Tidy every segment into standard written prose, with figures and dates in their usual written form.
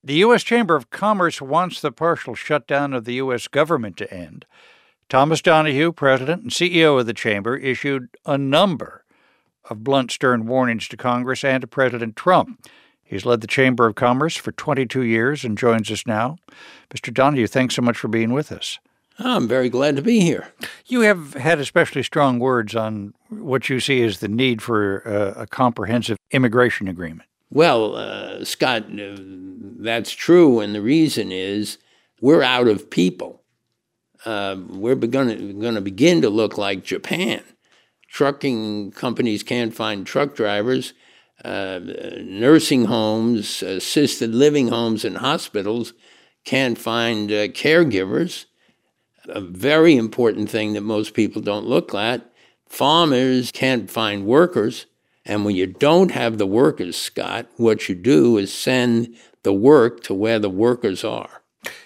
The U.S. Chamber of Commerce wants the partial shutdown of the U.S. government to end. Thomas Donahue, president and CEO of the chamber, issued a number of blunt, stern warnings to Congress and to President Trump. He's led the Chamber of Commerce for 22 years and joins us now. Mr. Donahue, thanks so much for being with us. I'm very glad to be here. You have had especially strong words on what you see as the need for a comprehensive immigration agreement. Well, Scott, that's true, and the reason is we're out of people. We're going to begin to look like Japan. Trucking companies can't find truck drivers. Nursing homes, assisted living homes, and hospitals can't find caregivers. A very important thing that most people don't look at, farmers can't find workers. And when you don't have the workers, Scott, what you do is send the work to where the workers are.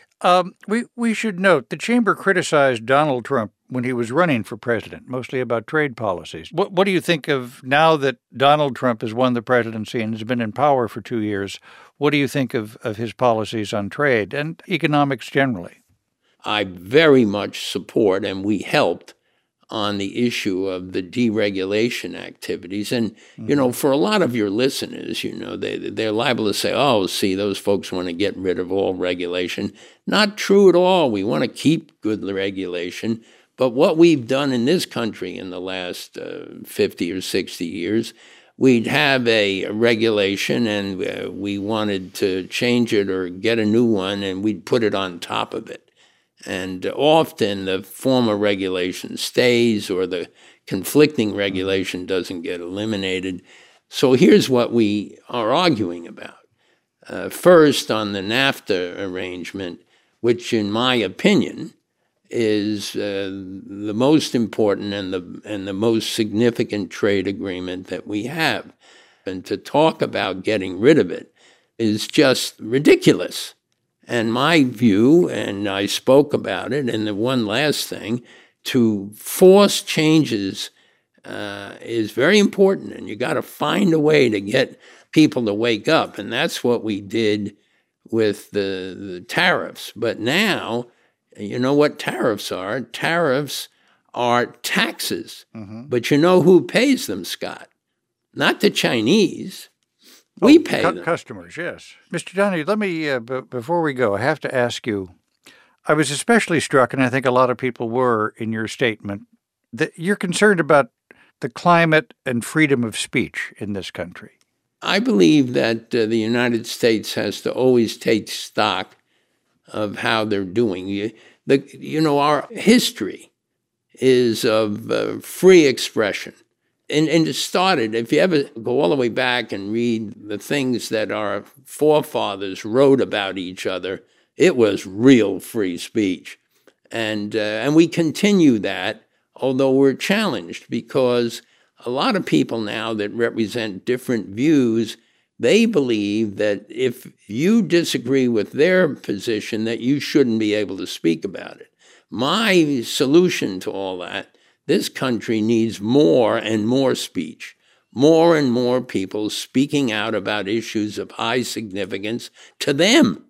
We should note the chamber criticized Donald Trump when he was running for president, mostly about trade policies. What do you think of now that Donald Trump has won the presidency and has been in power for 2 years? What do you think of his policies on trade and economics generally? I very much support, and we helped on the issue of the deregulation activities. And, for a lot of your listeners, they're liable to say, oh, see, those folks want to get rid of all regulation. Not true at all. We want to keep good regulation. But what we've done in this country in the last 50 or 60 years, we'd have a regulation and we wanted to change it or get a new one, and we'd put it on top of it. And often the former regulation stays or the conflicting regulation doesn't get eliminated. So here's what we are arguing about. First, on the NAFTA arrangement, which in my opinion is the most important and the most significant trade agreement that we have. And to talk about getting rid of it is just ridiculous. And my view, and I spoke about it, and the one last thing, to force changes is very important, and you got to find a way to get people to wake up, and that's what we did with the tariffs. But now, you know what tariffs are? Tariffs are taxes. Mm-hmm. But you know who pays them, Scott? Not the Chinese. We pay them. Customers, yes. Mr. Donahue, let me, before we go, I have to ask you, I was especially struck, and I think a lot of people were in your statement, that you're concerned about the climate and freedom of speech in this country. I believe that the United States has to always take stock of how they're doing. Our history is of free expression. And it started, if you ever go all the way back and read the things that our forefathers wrote about each other, it was real free speech. And we continue that, although we're challenged because a lot of people now that represent different views, they believe that if you disagree with their position, that you shouldn't be able to speak about it. My solution to all that, this country needs more and more speech, more and more people speaking out about issues of high significance to them.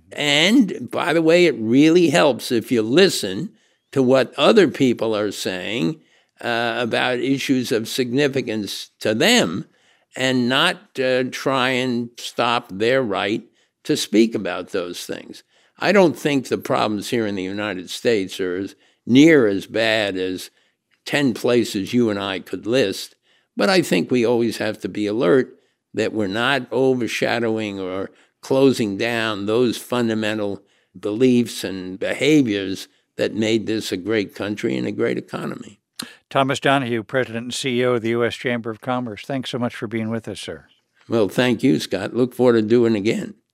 And by the way, it really helps if you listen to what other people are saying about issues of significance to them and not try and stop their right to speak about those things. I don't think the problems here in the United States are near as bad as 10 places you and I could list, but I think we always have to be alert that we're not overshadowing or closing down those fundamental beliefs and behaviors that made this a great country and a great economy. Thomas Donahue, President and CEO of the U.S. Chamber of Commerce. Thanks so much for being with us, sir. Well, thank you, Scott. Look forward to doing it again.